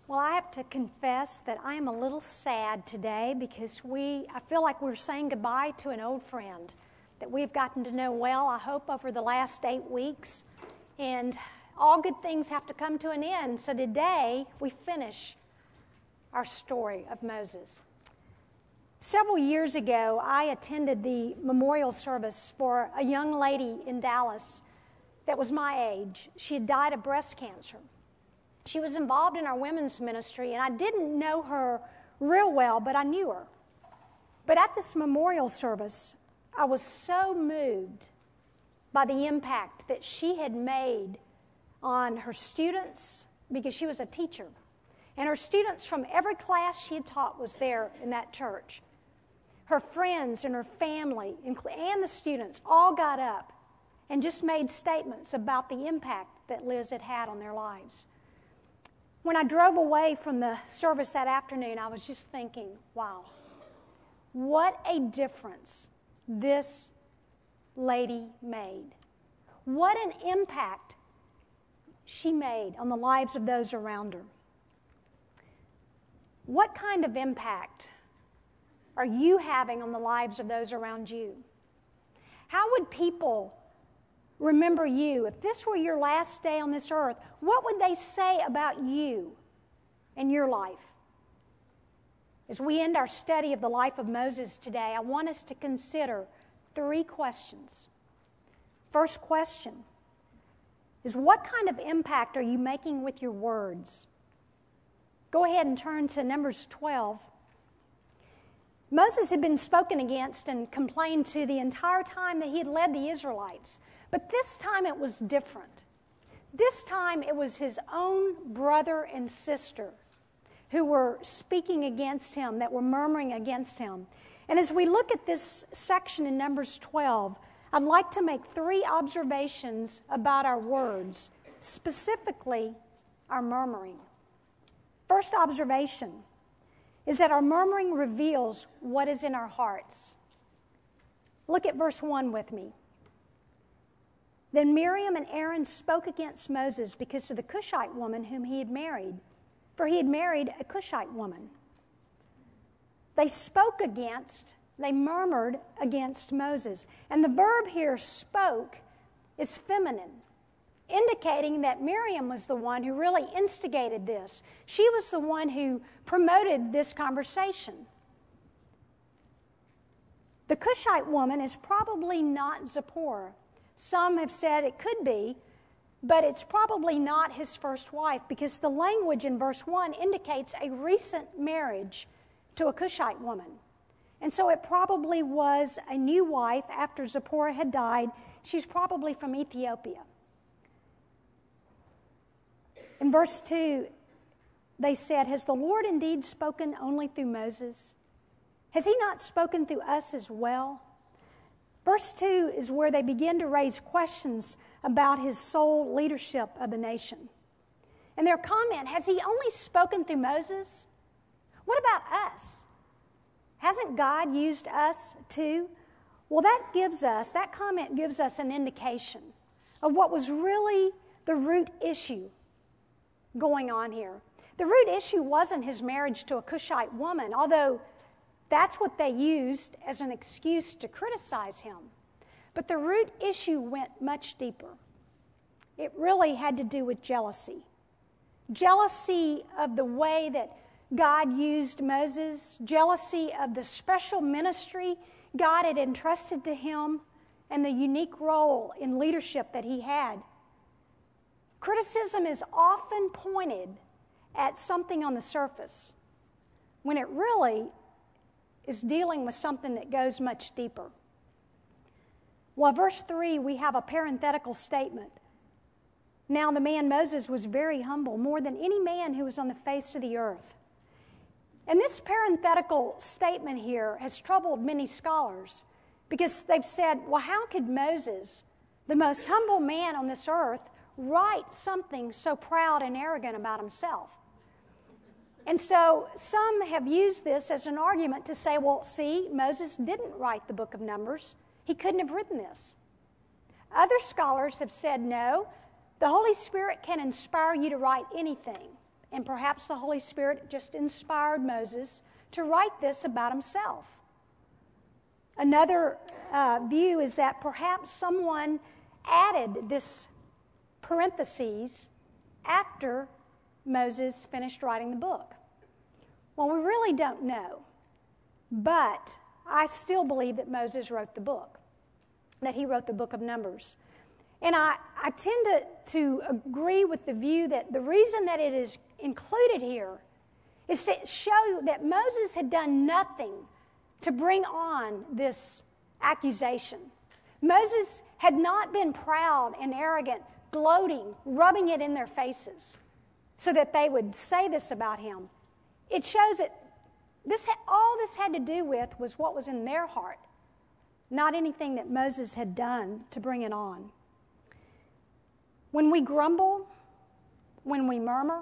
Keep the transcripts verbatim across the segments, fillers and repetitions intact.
Well, I have to confess that I am a little sad today because we, I feel like we're saying goodbye to an old friend that we've gotten to know well, I hope, over the last eight weeks. And all good things have to come to an end. So today we finish our story of Moses. Several years ago, I attended the memorial service for a young lady in Dallas that was my age. She had died of breast cancer. She was involved in our women's ministry, and I didn't know her real well, but I knew her. But at this memorial service, I was so moved by the impact that she had made on her students, because she was a teacher. And her students from every class she had taught was there in that church. Her friends and her family and the students all got up and just made statements about the impact that Liz had had on their lives. When I drove away from the service that afternoon, I was just thinking, wow, what a difference this lady made. What an impact she made on the lives of those around her. What kind of impact are you having on the lives of those around you? How would people remember you? If this were your last day on this earth, what would they say about you and your life? As we end our study of the life of Moses today, I want us to consider three questions. First question is, what kind of impact are you making with your words? Go ahead and turn to Numbers twelve. Moses had been spoken against and complained to the entire time that he had led the Israelites. But this time it was different. This time it was his own brother and sister who were speaking against him, that were murmuring against him. And as we look at this section in Numbers twelve, I'd like to make three observations about our words, specifically our murmuring. First observation is that our murmuring reveals what is in our hearts. Look at verse one with me. Then Miriam and Aaron spoke against Moses because of the Cushite woman whom he had married, for he had married a Cushite woman. They spoke against, they murmured against Moses. And the verb here, spoke, is feminine, indicating that Miriam was the one who really instigated this. She was the one who promoted this conversation. The Cushite woman is probably not Zipporah. Some have said it could be, but it's probably not his first wife, because the language in verse one indicates a recent marriage to a Cushite woman. And so it probably was a new wife after Zipporah had died. She's probably from Ethiopia. In verse two, they said, "Has the Lord indeed spoken only through Moses? Has he not spoken through us as well?" Verse two is where they begin to raise questions about his sole leadership of the nation. And their comment, has he only spoken through Moses? What about us? Hasn't God used us too? Well, that gives us, that comment gives us an indication of what was really the root issue going on here. The root issue wasn't his marriage to a Cushite woman, although that's what they used as an excuse to criticize him. But the root issue went much deeper. It really had to do with jealousy. Jealousy of the way that God used Moses, jealousy of the special ministry God had entrusted to him, and the unique role in leadership that he had. Criticism is often pointed at something on the surface, when it really is dealing with something that goes much deeper. Well, verse three, we have a parenthetical statement. Now the man Moses was very humble, more than any man who was on the face of the earth. And this parenthetical statement here has troubled many scholars, because they've said, well, how could Moses, the most humble man on this earth, write something so proud and arrogant about himself? And so some have used this as an argument to say, well, see, Moses didn't write the book of Numbers. He couldn't have written this. Other scholars have said, no, the Holy Spirit can inspire you to write anything. and perhaps the Holy Spirit just inspired Moses to write this about himself. Another uh, view is that perhaps someone added this parentheses after Moses finished writing the book. Well, we really don't know, but I still believe that Moses wrote the book, that he wrote the book of Numbers. And I, I tend to, to agree with the view that the reason that it is included here is to show that Moses had done nothing to bring on this accusation. Moses had not been proud and arrogant, gloating, rubbing it in their faces so that they would say this about him. It shows that this ha- all this had to do with was what was in their heart, not anything that Moses had done to bring it on. When we grumble, when we murmur,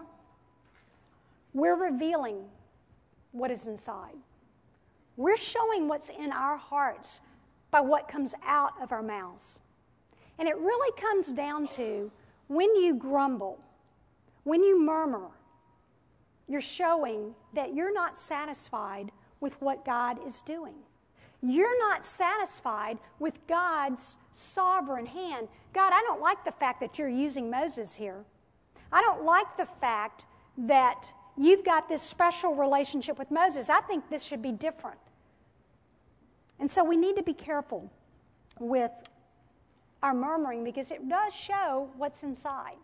we're revealing what is inside. We're showing what's in our hearts by what comes out of our mouths. And it really comes down to when you grumble, when you murmur, you're showing that you're not satisfied with what God is doing. You're not satisfied with God's sovereign hand. God, I don't like the fact that you're using Moses here. I don't like the fact that you've got this special relationship with Moses. I think this should be different. And so we need to be careful with our murmuring because it does show what's inside.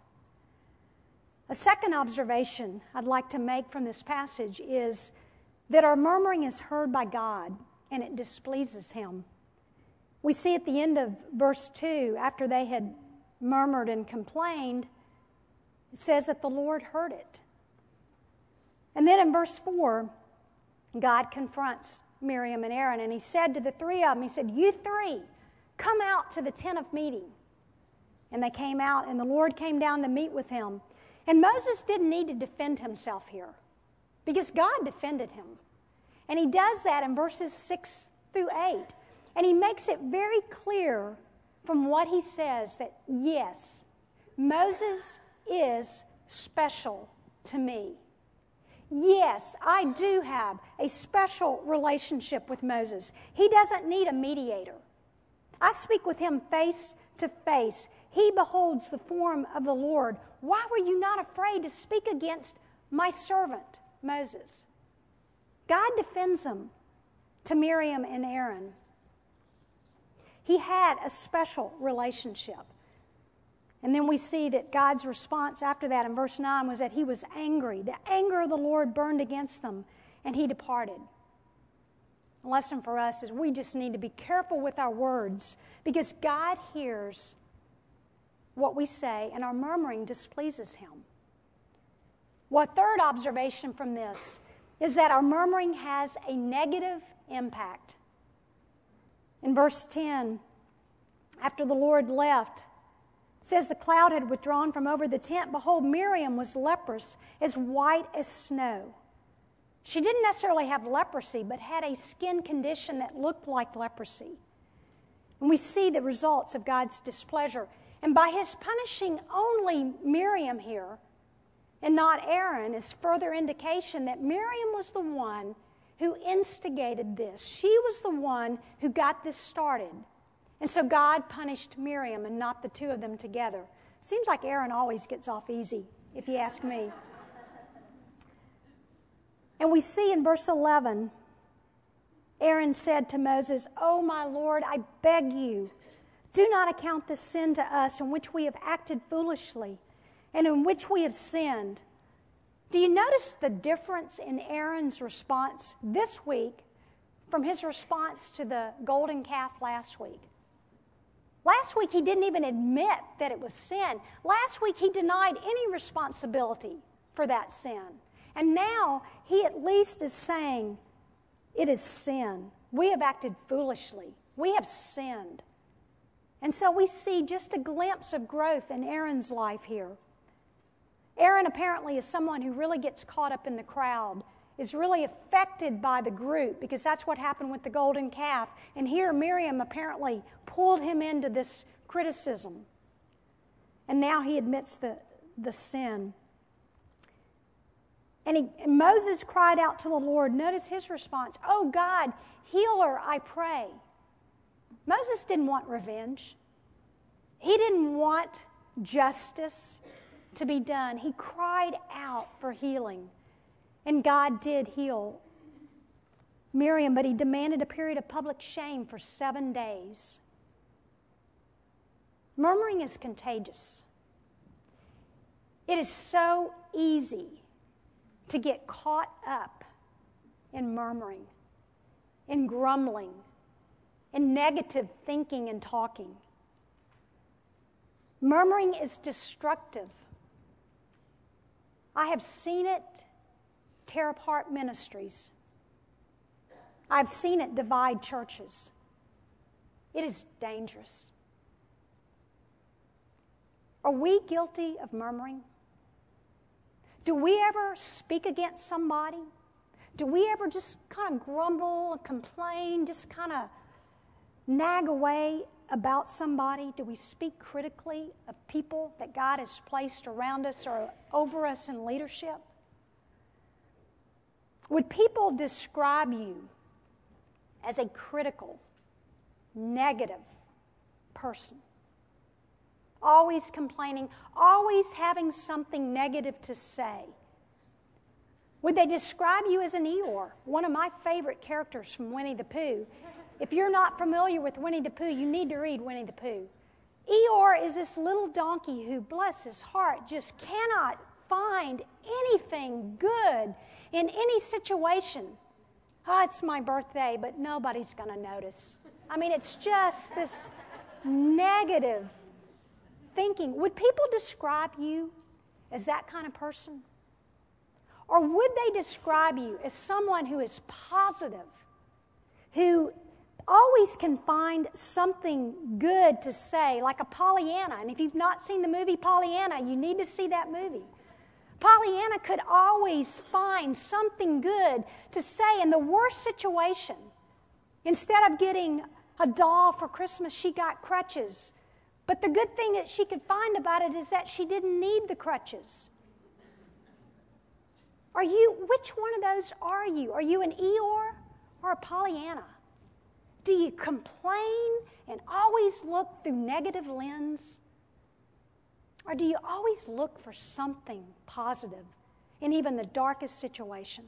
A second observation I'd like to make from this passage is that our murmuring is heard by God and it displeases him. We see at the end of verse two, after they had murmured and complained, it says that the Lord heard it. And then in verse four, God confronts Miriam and Aaron, and he said to the three of them, he said, you three, come out to the tent of meeting. And they came out, and the Lord came down to meet with him. And Moses didn't need to defend himself here because God defended him. And he does that in verses six through eight. And he makes it very clear from what he says that, yes, Moses is special to me. Yes, I do have a special relationship with Moses. He doesn't need a mediator. I speak with him face to face. He beholds the form of the Lord. Why were you not afraid to speak against my servant, Moses? God defends him to Miriam and Aaron. He had a special relationship. And then we see that God's response after that in verse nine was that he was angry. The anger of the Lord burned against them, and he departed. The lesson for us is we just need to be careful with our words because God hears what we say, and our murmuring displeases him. Well, a third observation from this is that our murmuring has a negative impact. In verse ten, after the Lord left, it says the cloud had withdrawn from over the tent. Behold, Miriam was leprous, as white as snow. She didn't necessarily have leprosy, but had a skin condition that looked like leprosy. And we see the results of God's displeasure. And by his punishing only Miriam here and not Aaron is further indication that Miriam was the one who instigated this. She was the one who got this started. And so God punished Miriam and not the two of them together. Seems like Aaron always gets off easy, if you ask me. And we see in verse eleven, Aaron said to Moses, "Oh, my Lord, I beg you, do not account this sin to us in which we have acted foolishly and in which we have sinned." Do you notice the difference in Aaron's response this week from his response to the golden calf last week? Last week, he didn't even admit that it was sin. Last week, he denied any responsibility for that sin. And now, he at least is saying, it is sin. We have acted foolishly. We have sinned. And so we see just a glimpse of growth in Aaron's life here. Aaron apparently is someone who really gets caught up in the crowd, is really affected by the group, because that's what happened with the golden calf. And here Miriam apparently pulled him into this criticism. And now he admits the, the sin. And, he, and Moses cried out to the Lord. Notice his response. Oh God, heal her, I pray. Moses didn't want revenge. He didn't want justice to be done. He cried out for healing. And God did heal Miriam, but he demanded a period of public shame for seven days. Murmuring is contagious. It is so easy to get caught up in murmuring, in grumbling, in negative thinking and talking. Murmuring is destructive. I have seen it tear apart ministries. I've seen it divide churches. It is dangerous. Are we guilty of murmuring? Do we ever speak against somebody? Do we ever just kind of grumble and complain, just kind of nag away about somebody? Do we speak critically of people that God has placed around us or over us in leadership? Would people describe you as a critical, negative person? Always complaining, always having something negative to say. Would they describe you as an Eeyore, one of my favorite characters from Winnie the Pooh? If you're not familiar with Winnie the Pooh, you need to read Winnie the Pooh. Eeyore is this little donkey who, bless his heart, just cannot find anything good in any situation. Oh, it's my birthday, but nobody's going to notice. I mean, it's just this negative thinking. Would people describe you as that kind of person? Or would they describe you as someone who is positive, who always can find something good to say, like a Pollyanna? And if you've not seen the movie Pollyanna, you need to see that movie. Pollyanna could always find something good to say in the worst situation. Instead of getting a doll for Christmas, she got crutches. But the good thing that she could find about it is that she didn't need the crutches. Are you, which one of those are you? Are you an Eeyore or a Pollyanna? Do you complain and always look through negative lens? Or do you always look for something positive in even the darkest situation?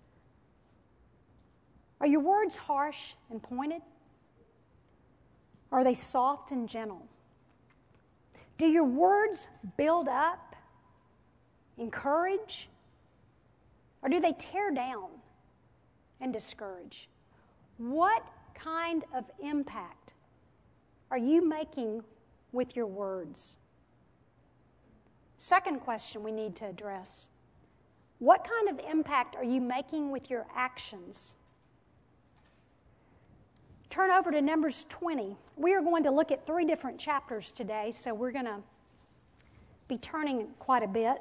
Are your words harsh and pointed? Are they soft and gentle? Do your words build up, encourage, or do they tear down and discourage? What kind of impact are you making with your words? Second question we need to address. What kind of impact are you making with your actions? Turn over to Numbers twenty. We are going to look at three different chapters today, so we're going to be turning quite a bit.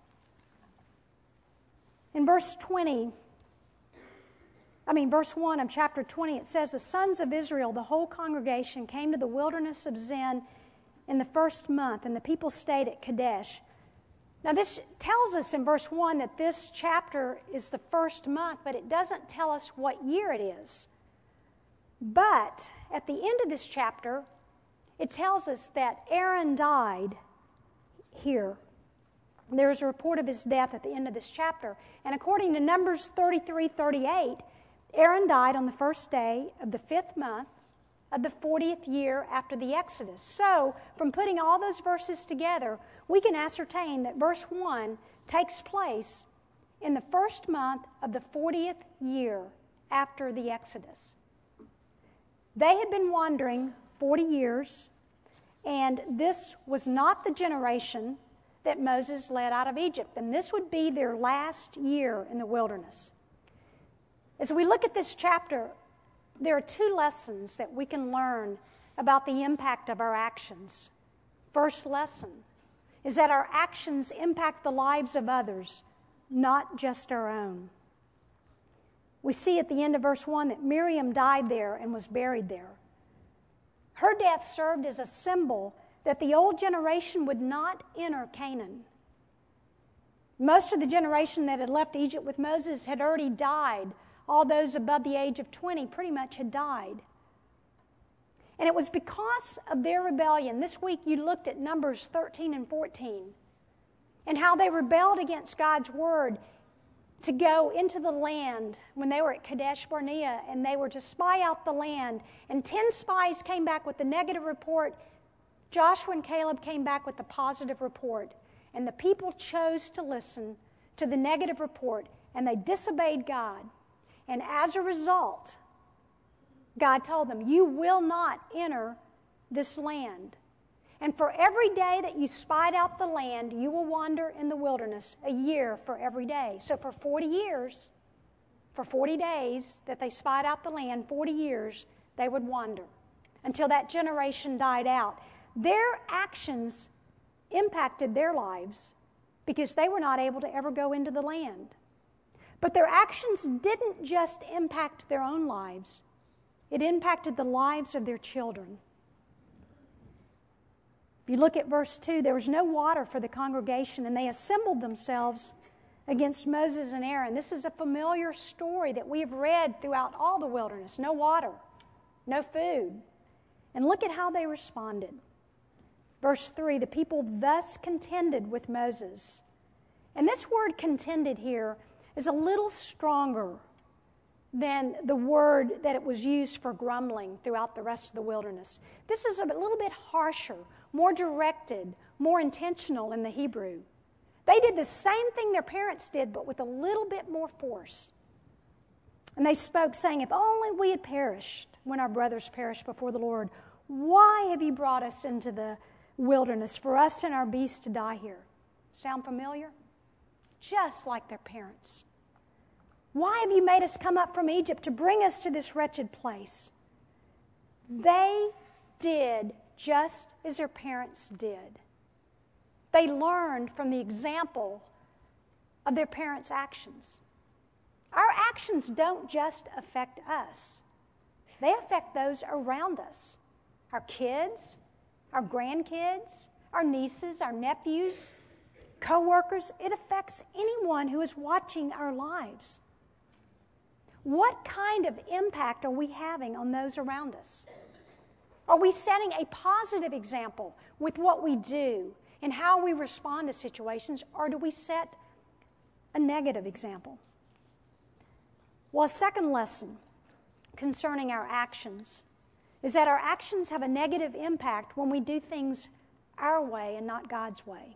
In verse twenty, I mean, verse one of chapter twenty, it says, the sons of Israel, the whole congregation, came to the wilderness of Zin in the first month, and the people stayed at Kadesh. Now, this tells us in verse one that this chapter is the first month, but it doesn't tell us what year it is. But at the end of this chapter, it tells us that Aaron died here. There is a report of his death at the end of this chapter. And according to Numbers thirty-three thirty-eight, Aaron died on the first day of the fifth month of the fortieth year after the Exodus. So, from putting all those verses together, we can ascertain that verse one takes place in the first month of the fortieth year after the Exodus. They had been wandering forty years, and this was not the generation that Moses led out of Egypt, and this would be their last year in the wilderness. As we look at this chapter, there are two lessons that we can learn about the impact of our actions. First lesson is that our actions impact the lives of others, not just our own. We see at the end of verse one that Miriam died there and was buried there. Her death served as a symbol that the old generation would not enter Canaan. Most of the generation that had left Egypt with Moses had already died. All those above the age of twenty pretty much had died. And it was because of their rebellion. This week you looked at Numbers thirteen and fourteen and how they rebelled against God's word to go into the land when they were at Kadesh Barnea, and they were to spy out the land. And ten spies came back with the negative report. Joshua and Caleb came back with the positive report. And the people chose to listen to the negative report, and they disobeyed God. And as a result, God told them, you will not enter this land. And for every day that you spied out the land, you will wander in the wilderness, a year for every day. So for forty years, for forty days that they spied out the land, forty years, they would wander until that generation died out. Their actions impacted their lives because they were not able to ever go into the land. But their actions didn't just impact their own lives. It impacted the lives of their children. If you look at verse two, there was no water for the congregation, and they assembled themselves against Moses and Aaron. This is a familiar story that we have read throughout all the wilderness. No water, no food. And look at how they responded. Verse three, the people thus contended with Moses. And this word contended here is a little stronger than the word that it was used for grumbling throughout the rest of the wilderness. This is a little bit harsher, more directed, more intentional in the Hebrew. They did the same thing their parents did, but with a little bit more force. And they spoke, saying, if only we had perished when our brothers perished before the Lord. Why have you brought us into the wilderness for us and our beasts to die here? Sound familiar? Just like their parents. Why have you made us come up from Egypt to bring us to this wretched place? They did just as their parents did. They learned from the example of their parents' actions. Our actions don't just affect us. They affect those around us. Our kids, our grandkids, our nieces, our nephews, co-workers. It affects anyone who is watching our lives. What kind of impact are we having on those around us? Are we setting a positive example with what we do and how we respond to situations, or do we set a negative example? Well, a second lesson concerning our actions is that our actions have a negative impact when we do things our way and not God's way.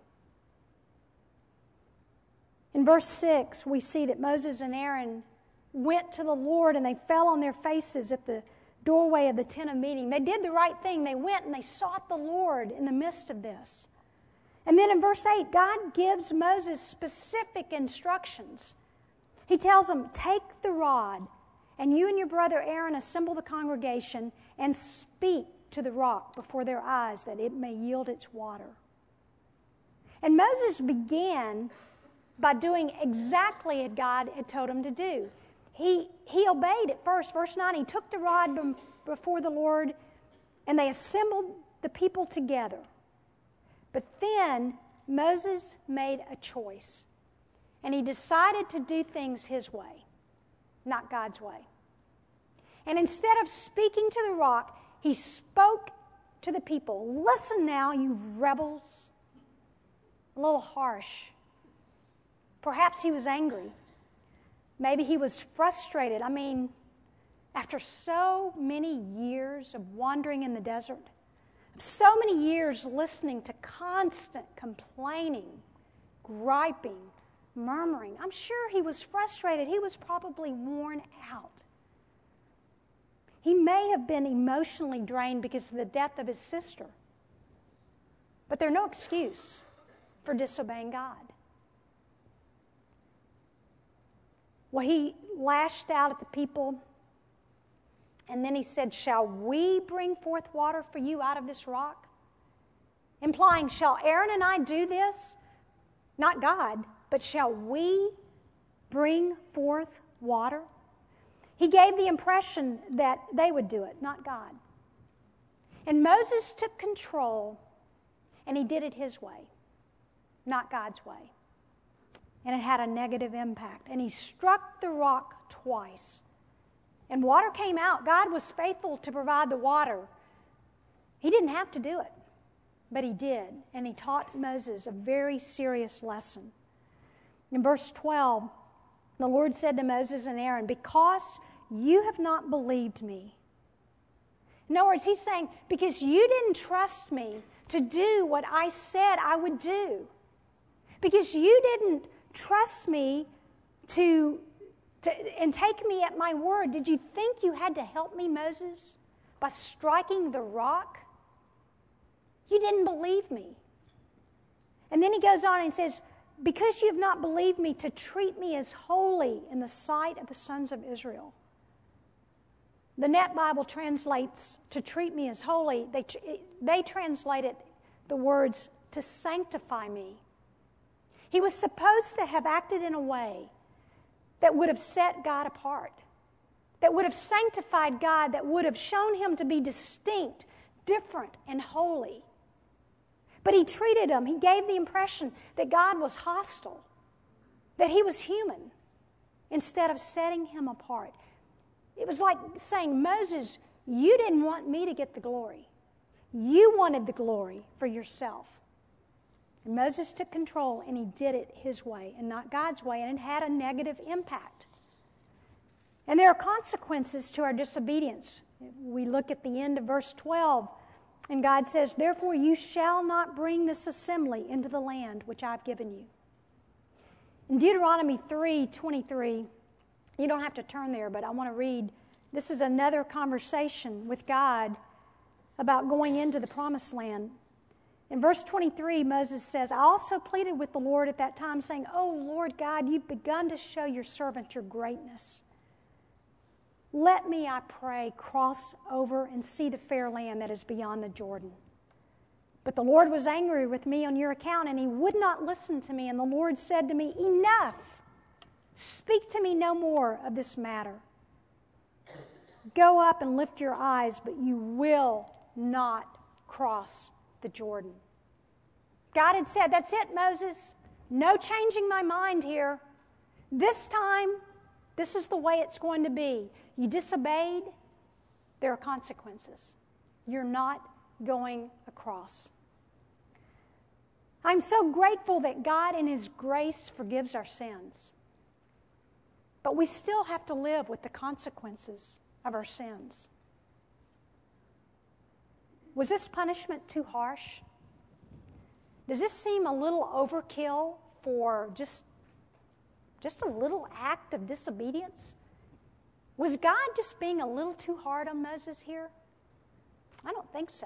In verse six, we see that Moses and Aaron went to the Lord and they fell on their faces at the doorway of the tent of meeting. They did the right thing. They went and they sought the Lord in the midst of this. And then in verse eight, God gives Moses specific instructions. He tells him, take the rod, and you and your brother Aaron assemble the congregation and speak to the rock before their eyes that it may yield its water. And Moses began by doing exactly as God had told him to do. He, he obeyed at first. Verse nine, he took the rod before the Lord, and they assembled the people together. But then Moses made a choice, and he decided to do things his way, not God's way. And instead of speaking to the rock, he spoke to the people. Listen now, you rebels. A little harsh. Perhaps he was angry. Maybe he was frustrated. I mean, after so many years of wandering in the desert, so many years listening to constant complaining, griping, murmuring, I'm sure he was frustrated. He was probably worn out. He may have been emotionally drained because of the death of his sister. But there's no excuse for disobeying God. Well, he lashed out at the people, and then he said, shall we bring forth water for you out of this rock? Implying, shall Aaron and I do this? Not God, but shall we bring forth water? He gave the impression that they would do it, not God. And Moses took control, and he did it his way, not God's way. and it had a negative impact. And he struck the rock twice. And water came out. God was faithful to provide the water. He didn't have to do it, but he did. And he taught Moses a very serious lesson. In verse twelve, the Lord said to Moses and Aaron, because you have not believed me. In other words, he's saying, because you didn't trust me to do what I said I would do. Because you didn't trust me to, to and take me at my word. Did you think you had to help me, Moses, by striking the rock? You didn't believe me. And then he goes on and says, because you have not believed me to treat me as holy in the sight of the sons of Israel. The Net Bible translates to treat me as holy. They, they translated the words to sanctify me. He was supposed to have acted in a way that would have set God apart, that would have sanctified God, that would have shown him to be distinct, different, and holy. But he treated him, he gave the impression that God was hostile, that he was human, instead of setting him apart. It was like saying, Moses, you didn't want me to get the glory. You wanted the glory for yourself. And Moses took control, and he did it his way and not God's way, and it had a negative impact. And there are consequences to our disobedience. We look at the end of verse twelve, and God says, therefore you shall not bring this assembly into the land which I've given you. In Deuteronomy three twenty-three, you don't have to turn there, but I want to read. This is another conversation with God about going into the promised land. In verse twenty-three, Moses says, I also pleaded with the Lord at that time, saying, oh, Lord God, you've begun to show your servant your greatness. Let me, I pray, cross over and see the fair land that is beyond the Jordan. But the Lord was angry with me on your account, and he would not listen to me. And the Lord said to me, enough! Speak to me no more of this matter. Go up and lift your eyes, but you will not cross the Jordan. God had said, that's it, Moses. No changing my mind here. This time, this is the way it's going to be. You disobeyed, there are consequences. You're not going across. I'm so grateful that God in his grace forgives our sins. But we still have to live with the consequences of our sins. Was this punishment too harsh? Does this seem a little overkill for just, just a little act of disobedience? Was God just being a little too hard on Moses here? I don't think so.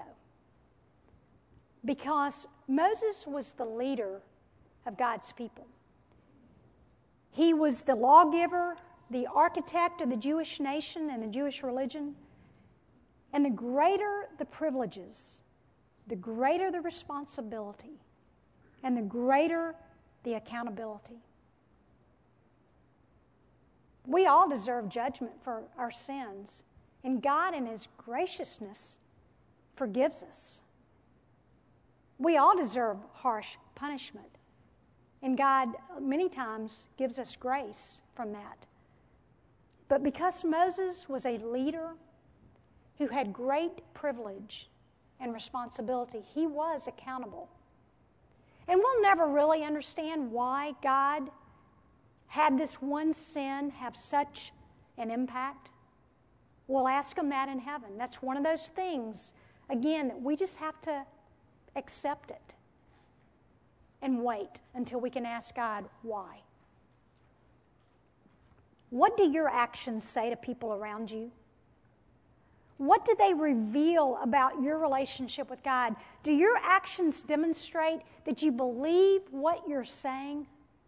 Because Moses was the leader of God's people. He was the lawgiver, the architect of the Jewish nation and the Jewish religion. And the greater the privileges, the greater the responsibility, and the greater the accountability. We all deserve judgment for our sins, and God in his graciousness forgives us. We all deserve harsh punishment, and God many times gives us grace from that. But because Moses was a leader who had great privilege and responsibility, he was accountable. And we'll never really understand why God had this one sin have such an impact. We'll ask him that in heaven. That's one of those things, again, that we just have to accept it and wait until we can ask God why. What do your actions say to people around you? What do they reveal about your relationship with God? Do your actions demonstrate that you believe what you're saying?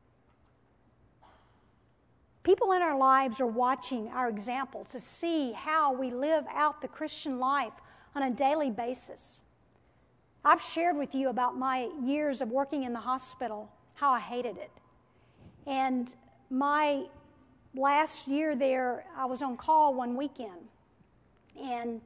People in our lives are watching our example to see how we live out the Christian life on a daily basis. I've shared with you about my years of working in the hospital, how I hated it. And my last year there, I was on call one weekend. And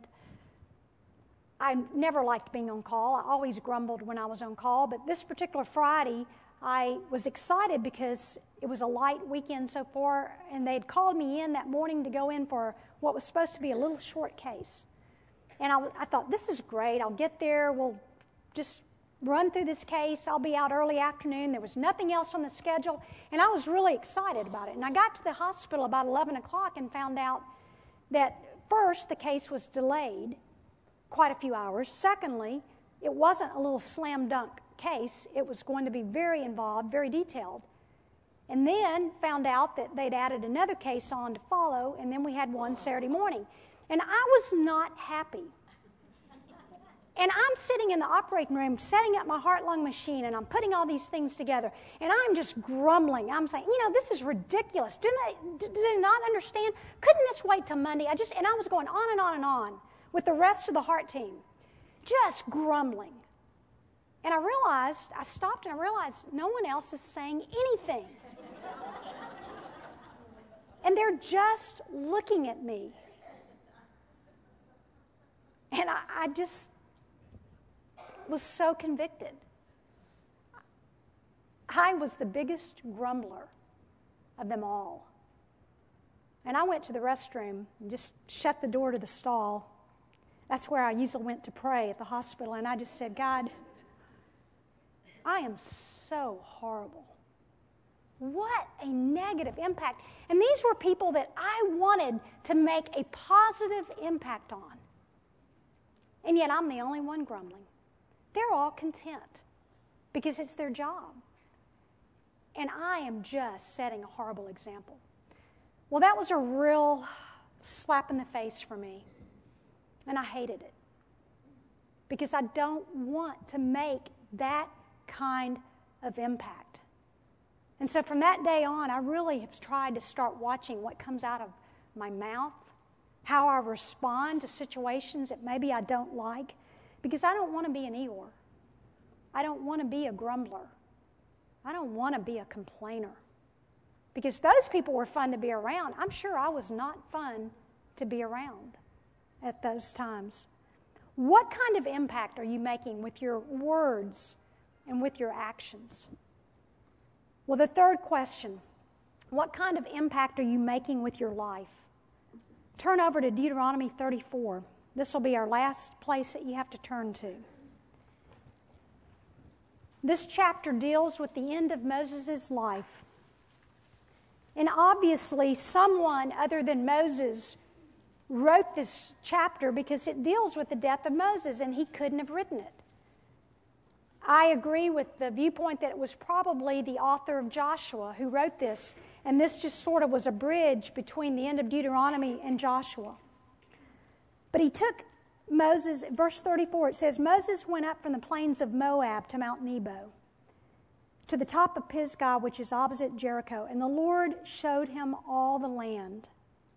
I never liked being on call. I always grumbled when I was on call. But this particular Friday, I was excited because it was a light weekend so far, and they'd called me in that morning to go in for what was supposed to be a little short case. And I, I thought, this is great. I'll get there. We'll just run through this case. I'll be out early afternoon. There was nothing else on the schedule, and I was really excited about it. And I got to the hospital about eleven o'clock and found out that first, the case was delayed quite a few hours. Secondly, it wasn't a little slam dunk case. It was going to be very involved, very detailed. And then found out that they'd added another case on to follow, and then we had one Saturday morning. And I was not happy. And I'm sitting in the operating room setting up my heart-lung machine, and I'm putting all these things together, and I'm just grumbling. I'm saying, you know, this is ridiculous. Do they, do they not understand? Couldn't this wait till Monday? I just, and I was going on and on and on with the rest of the heart team, just grumbling. And I realized, I stopped and I realized no one else is saying anything. And they're just looking at me. And I, I just was so convicted. I was the biggest grumbler of them all. And I went to the restroom and just shut the door to the stall. That's where I usually went to pray at the hospital. And I just said, God, I am so horrible. What a negative impact. And these were people that I wanted to make a positive impact on. And yet I'm the only one grumbling. They're all content because it's their job. And I am just setting a horrible example. Well, that was a real slap in the face for me. And I hated it. Because I don't want to make that kind of impact. And so from that day on, I really have tried to start watching what comes out of my mouth, how I respond to situations that maybe I don't like, because I don't want to be an Eeyore. I don't want to be a grumbler. I don't want to be a complainer. Because those people were fun to be around. I'm sure I was not fun to be around at those times. What kind of impact are you making with your words and with your actions? Well, the third question, what kind of impact are you making with your life? Turn over to Deuteronomy thirty-four. This will be our last place that you have to turn to. This chapter deals with the end of Moses' life. And obviously, someone other than Moses wrote this chapter because it deals with the death of Moses, and he couldn't have written it. I agree with the viewpoint that it was probably the author of Joshua who wrote this, and this just sort of was a bridge between the end of Deuteronomy and Joshua. But he took Moses, verse thirty-four, it says, Moses went up from the plains of Moab to Mount Nebo, to the top of Pisgah, which is opposite Jericho, and the Lord showed him all the land.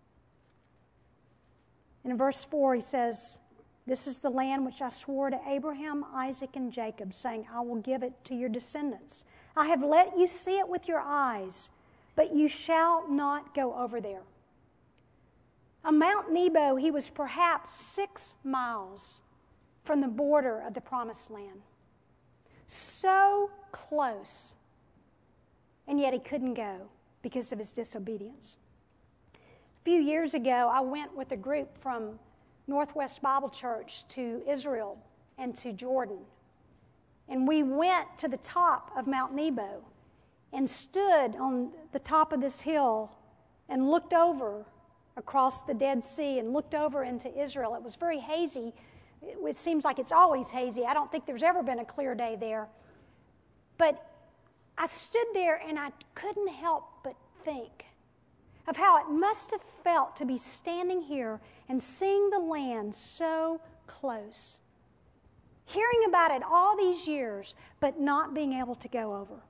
And in verse four, he says, this is the land which I swore to Abraham, Isaac, and Jacob, saying, I will give it to your descendants. I have let you see it with your eyes, but you shall not go over there. On Mount Nebo, he was perhaps six miles from the border of the Promised Land. So close, and yet he couldn't go because of his disobedience. A few years ago, I went with a group from Northwest Bible Church to Israel and to Jordan. And we went to the top of Mount Nebo and stood on the top of this hill and looked over across the Dead Sea and looked over into Israel. It was very hazy. It seems like it's always hazy. I don't think there's ever been a clear day there. But I stood there and I couldn't help but think of how it must have felt to be standing here and seeing the land so close. Hearing about it all these years, but not being able to go over.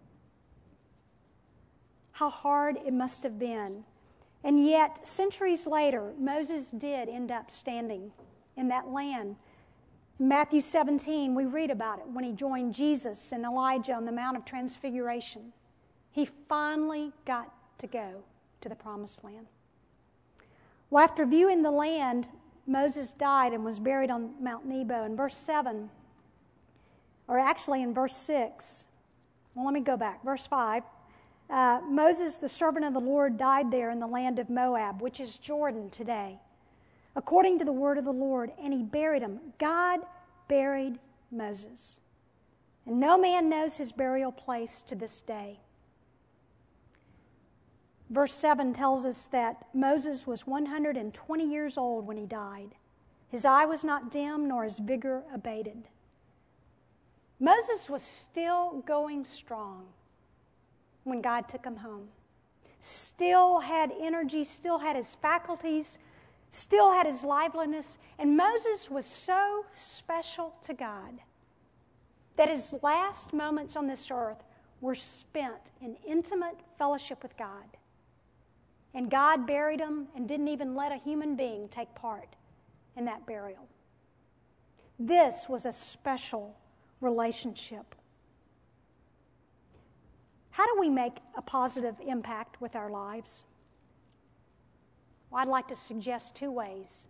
How hard it must have been. And yet, centuries later, Moses did end up standing in that land. In Matthew seventeen, we read about it when he joined Jesus and Elijah on the Mount of Transfiguration. He finally got to go to the Promised Land. Well, after viewing the land, Moses died and was buried on Mount Nebo. In verse seven, or actually in verse six, Well, let me go back. Verse five. Uh, Moses, the servant of the Lord, died there in the land of Moab, which is Jordan today, according to the word of the Lord, and he buried him. God buried Moses. And no man knows his burial place to this day. Verse seven tells us that Moses was one hundred twenty years old when he died. His eye was not dim, nor his vigor abated. Moses was still going strong when God took him home. Still had energy, still had his faculties, still had his liveliness. And Moses was so special to God that his last moments on this earth were spent in intimate fellowship with God. And God buried him and didn't even let a human being take part in that burial. This was a special relationship. How do we make a positive impact with our lives? Well, I'd like to suggest two ways.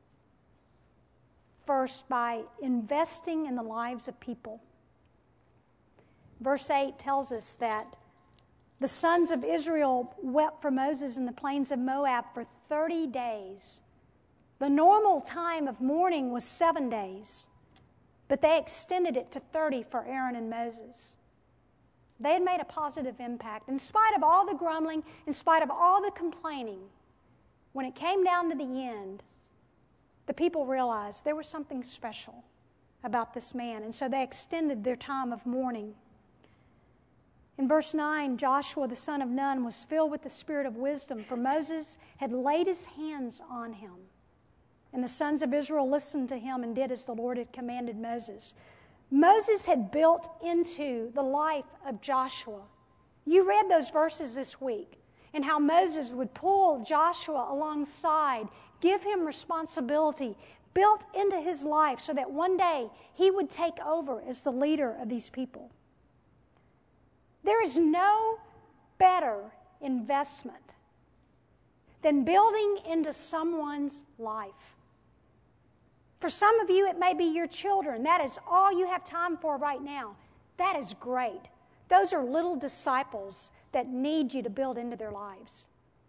First, by investing in the lives of people. Verse eight tells us that the sons of Israel wept for Moses in the plains of Moab for thirty days. The normal time of mourning was seven days, but they extended it to thirty for Aaron and Moses. They had made a positive impact. In spite of all the grumbling, in spite of all the complaining, when it came down to the end, the people realized there was something special about this man, and so they extended their time of mourning. In verse nine, Joshua the son of Nun was filled with the spirit of wisdom, for Moses had laid his hands on him. And the sons of Israel listened to him and did as the Lord had commanded Moses. Moses had built into the life of Joshua. You read those verses this week, and how Moses would pull Joshua alongside, give him responsibility, built into his life so that one day he would take over as the leader of these people. There is no better investment than building into someone's life. For some of you, it may be your children. That is all you have time for right now. That is great. Those are little disciples that need you to build into their lives.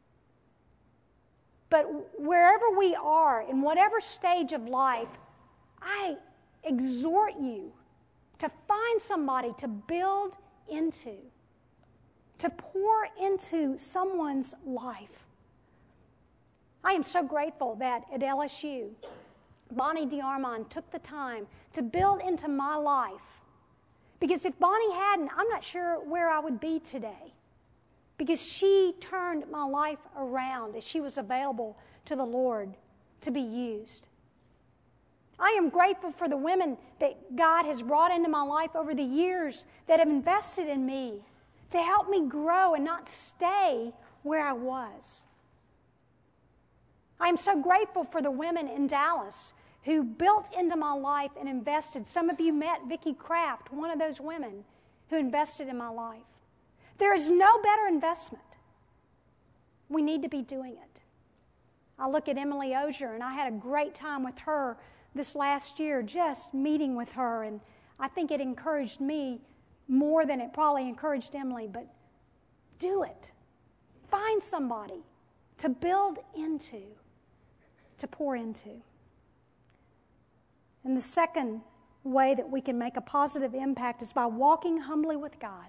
But wherever we are, in whatever stage of life, I exhort you to find somebody to build into, to pour into someone's life. I am so grateful that at L S U, Bonnie DeArmond took the time to build into my life. Because if Bonnie hadn't, I'm not sure where I would be today. Because she turned my life around as she was available to the Lord to be used. I am grateful for the women that God has brought into my life over the years that have invested in me to help me grow and not stay where I was. I am so grateful for the women in Dallas who built into my life and invested. Some of you met Vicki Kraft, one of those women who invested in my life. There is no better investment. We need to be doing it. I look at Emily Ozier, and I had a great time with her this last year, just meeting with her, and I think it encouraged me more than it probably encouraged Emily, but do it. Find somebody to build into, to pour into. And the second way that we can make a positive impact is by walking humbly with God.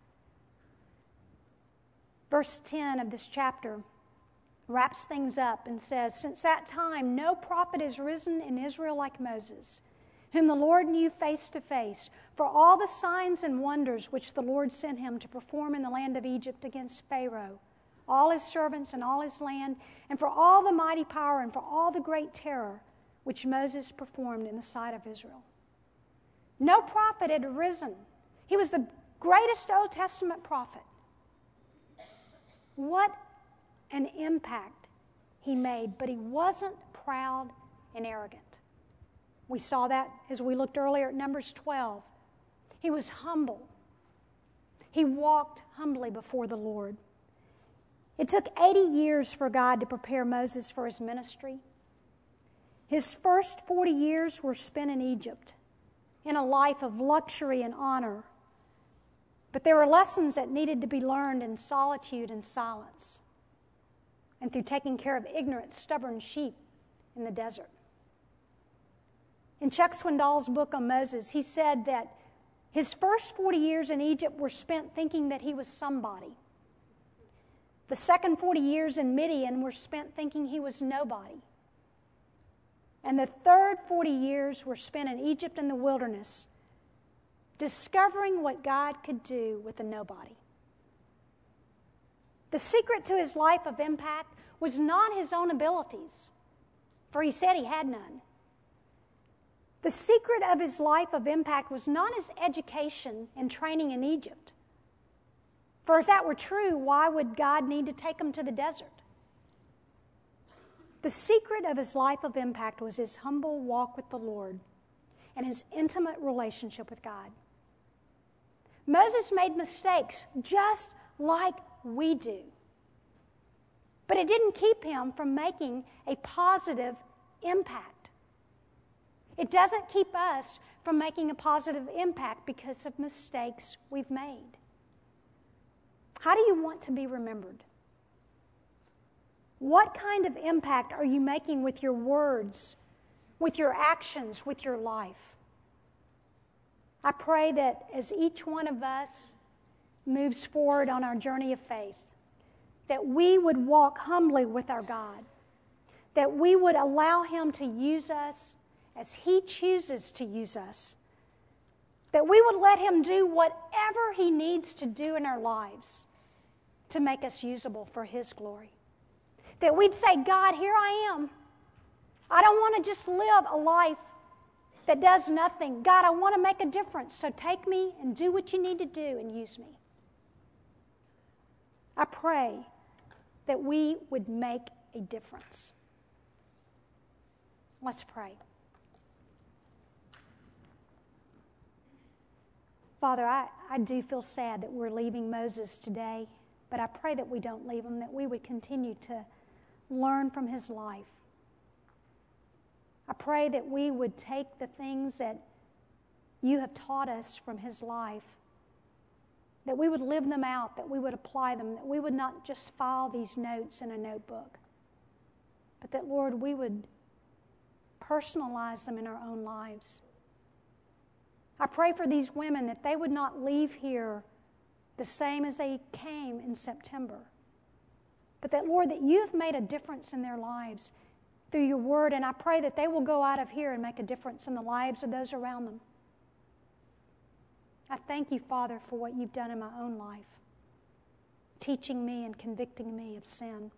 Verse ten of this chapter wraps things up and says, "Since that time no prophet has risen in Israel like Moses, whom the Lord knew face to face, for all the signs and wonders which the Lord sent him to perform in the land of Egypt against Pharaoh, all his servants and all his land, and for all the mighty power and for all the great terror which Moses performed in the sight of Israel." No prophet had arisen. He was the greatest Old Testament prophet. What an impact he made, but he wasn't proud and arrogant. We saw that as we looked earlier at Numbers twelve. He was humble. He walked humbly before the Lord. It took eighty years for God to prepare Moses for his ministry. His first forty years were spent in Egypt, in a life of luxury and honor. But there were lessons that needed to be learned in solitude and silence, and through taking care of ignorant, stubborn sheep in the desert. In Chuck Swindoll's book on Moses, he said that his first forty years in Egypt were spent thinking that he was somebody. The second forty years in Midian were spent thinking he was nobody. And the third forty years were spent in Egypt in the wilderness, discovering what God could do with a nobody. The secret to his life of impact was not his own abilities, for he said he had none. The secret of his life of impact was not his education and training in Egypt. For if that were true, why would God need to take him to the desert? The secret of his life of impact was his humble walk with the Lord and his intimate relationship with God. Moses made mistakes just like we do. But it didn't keep him from making a positive impact. It doesn't keep us from making a positive impact because of mistakes we've made. How do you want to be remembered? What kind of impact are you making with your words, with your actions, with your life? I pray that as each one of us moves forward on our journey of faith, that we would walk humbly with our God, that we would allow him to use us as he chooses to use us, that we would let him do whatever he needs to do in our lives to make us usable for his glory. That we'd say, God, here I am. I don't want to just live a life that does nothing. God, I want to make a difference, so take me and do what you need to do and use me. I pray that we would make a difference. Let's pray. Father, I, I do feel sad that we're leaving Moses today, but I pray that we don't leave him, that we would continue to learn from his life. I pray that we would take the things that you have taught us from his life, that we would live them out, that we would apply them, that we would not just file these notes in a notebook, but that, Lord, we would personalize them in our own lives. I pray for these women that they would not leave here the same as they came in September, but that, Lord, that you have made a difference in their lives through your word, and I pray that they will go out of here and make a difference in the lives of those around them. I thank you, Father, for what you've done in my own life, teaching me and convicting me of sin.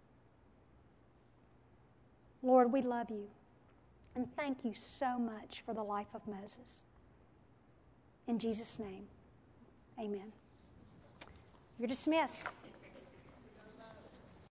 Lord, we love you, and thank you so much for the life of Moses. In Jesus' name, amen. You're dismissed.